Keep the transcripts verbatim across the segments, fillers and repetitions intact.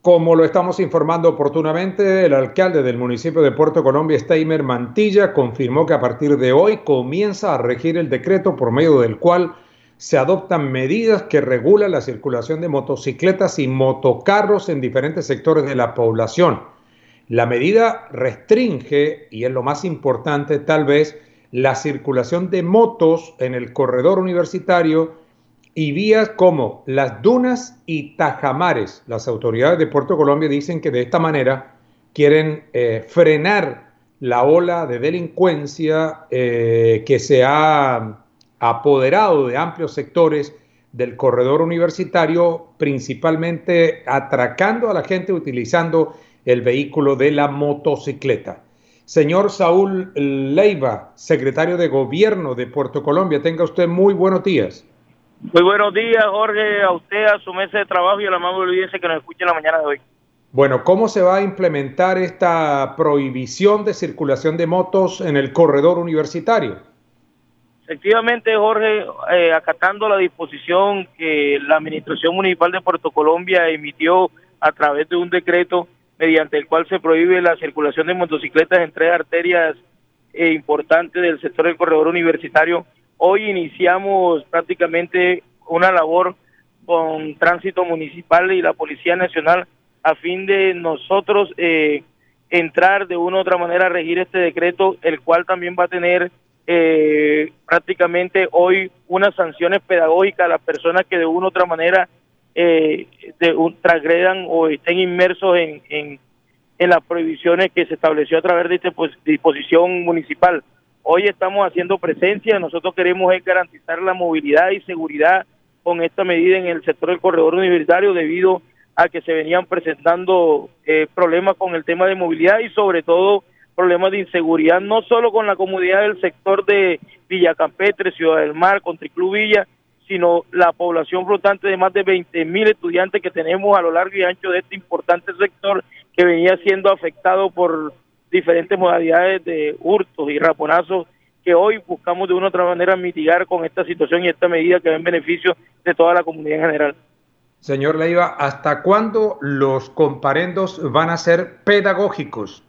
Como lo estamos informando oportunamente, el alcalde del municipio de Puerto Colombia, Steimer Mantilla, confirmó que a partir de hoy comienza a regir el decreto por medio del cual se adoptan medidas que regulan la circulación de motocicletas y motocarros en diferentes sectores de la población. La medida restringe, y es lo más importante tal vez, la circulación de motos en el corredor universitario y vías como Las Dunas y Tajamares. Las autoridades de Puerto Colombia dicen que de esta manera quieren eh, frenar la ola de delincuencia eh, que se ha apoderado de amplios sectores del corredor universitario, principalmente atracando a la gente utilizando el vehículo de la motocicleta. Señor Saúl Leiva, secretario de Gobierno de Puerto Colombia, tenga usted muy buenos días. Muy buenos días, Jorge, a usted, a su mesa de trabajo y a la amable audiencia que nos escucha en la mañana de hoy. Bueno, ¿cómo se va a implementar esta prohibición de circulación de motos en el corredor universitario? Efectivamente, Jorge, eh, acatando la disposición que la Administración Municipal de Puerto Colombia emitió a través de un decreto mediante el cual se prohíbe la circulación de motocicletas en tres arterias eh, importantes del sector del corredor universitario. Hoy iniciamos prácticamente una labor con Tránsito Municipal y la Policía Nacional a fin de nosotros eh, entrar de una u otra manera a regir este decreto, el cual también va a tener eh, prácticamente hoy unas sanciones pedagógicas a las personas que de una u otra manera eh, de, un, transgredan o estén inmersos en, en, en las prohibiciones que se estableció a través de esta pues, disposición municipal. Hoy estamos haciendo presencia, nosotros queremos es garantizar la movilidad y seguridad con esta medida en el sector del corredor universitario debido a que se venían presentando eh, problemas con el tema de movilidad y sobre todo problemas de inseguridad, no solo con la comunidad del sector de Villa Campestre, Ciudad del Mar, Country Club Villa, sino la población flotante de más de veinte mil estudiantes que tenemos a lo largo y ancho de este importante sector que venía siendo afectado por diferentes modalidades de hurtos y raponazos que hoy buscamos de una u otra manera mitigar con esta situación y esta medida que va en beneficio de toda la comunidad en general. Señor Leiva, ¿hasta cuándo los comparendos van a ser pedagógicos?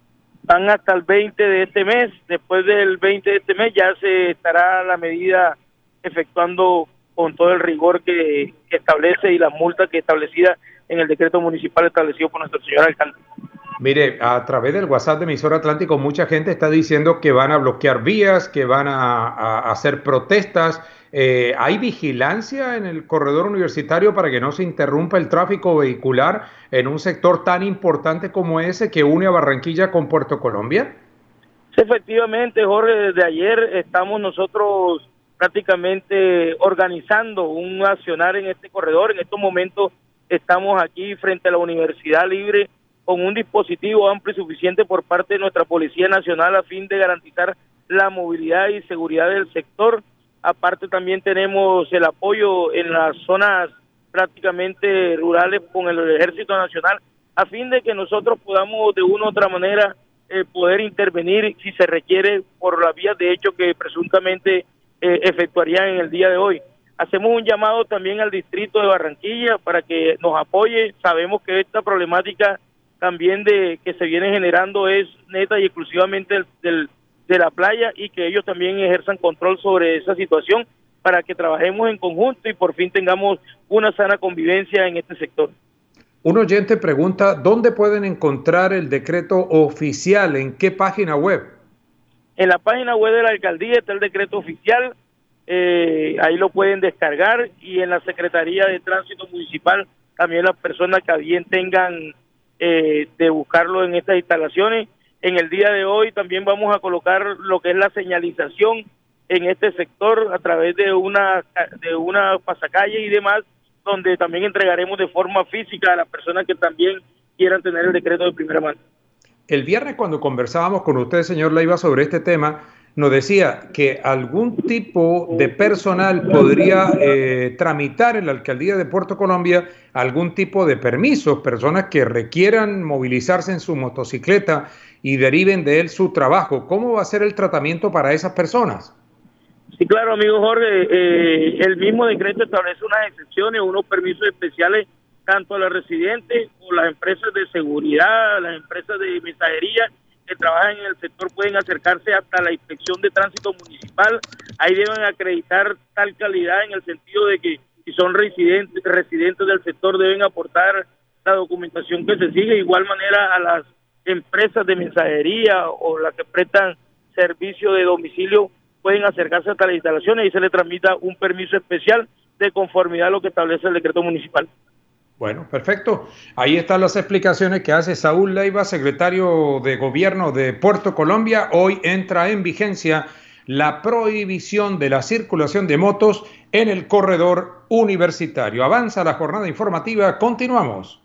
Van hasta el veinte de este mes, después del veinte de este mes ya se estará la medida efectuando con todo el rigor que, que establece y las multas que establecida en el decreto municipal establecido por nuestro señor alcalde. Mire, a través del WhatsApp de Emisora Atlántico, mucha gente está diciendo que van a bloquear vías, que van a, a hacer protestas. Eh, ¿Hay vigilancia en el corredor universitario para que no se interrumpa el tráfico vehicular en un sector tan importante como ese que une a Barranquilla con Puerto Colombia? Sí, efectivamente, Jorge, desde ayer estamos nosotros prácticamente organizando un accionar en este corredor. En estos momentos estamos aquí frente a la Universidad Libre con un dispositivo amplio y suficiente por parte de nuestra Policía Nacional a fin de garantizar la movilidad y seguridad del sector. Aparte también tenemos el apoyo en las zonas prácticamente rurales con el Ejército Nacional a fin de que nosotros podamos de una u otra manera eh, poder intervenir si se requiere por las vías de hecho que presuntamente eh, efectuarían en el día de hoy. Hacemos un llamado también al distrito de Barranquilla para que nos apoye. Sabemos que esta problemática también de que se viene generando es neta y exclusivamente del, del, de la playa y que ellos también ejerzan control sobre esa situación para que trabajemos en conjunto y por fin tengamos una sana convivencia en este sector. Un oyente pregunta, ¿dónde pueden encontrar el decreto oficial? ¿En qué página web? En la página web de la alcaldía está el decreto oficial, eh, ahí lo pueden descargar y en la Secretaría de Tránsito Municipal también las personas que bien tengan Eh, de buscarlo en estas instalaciones. En el día de hoy también vamos a colocar lo que es la señalización en este sector a través de una de una pasacalle y demás, donde también entregaremos de forma física a las personas que también quieran tener el decreto de primera mano. El viernes cuando conversábamos con usted, señor Leiva, sobre este tema, nos decía que algún tipo de personal podría eh, tramitar en la alcaldía de Puerto Colombia algún tipo de permisos, personas que requieran movilizarse en su motocicleta y deriven de él su trabajo. ¿Cómo va a ser el tratamiento para esas personas? Sí, claro, amigo Jorge, eh, el mismo decreto establece unas excepciones, unos permisos especiales tanto a los residentes o las empresas de seguridad, las empresas de mensajería que trabajan en el sector pueden acercarse hasta la inspección de tránsito municipal. Ahí deben acreditar tal calidad en el sentido de que si son residentes, residentes del sector deben aportar la documentación que se sigue. De igual manera a las empresas de mensajería o las que prestan servicio de domicilio pueden acercarse hasta las instalaciones y se les tramita un permiso especial de conformidad a lo que establece el decreto municipal. Bueno, perfecto. Ahí están las explicaciones que hace Saúl Leiva, secretario de Gobierno de Puerto Colombia. Hoy entra en vigencia la prohibición de la circulación de motos en el corredor universitario. Avanza la jornada informativa. Continuamos.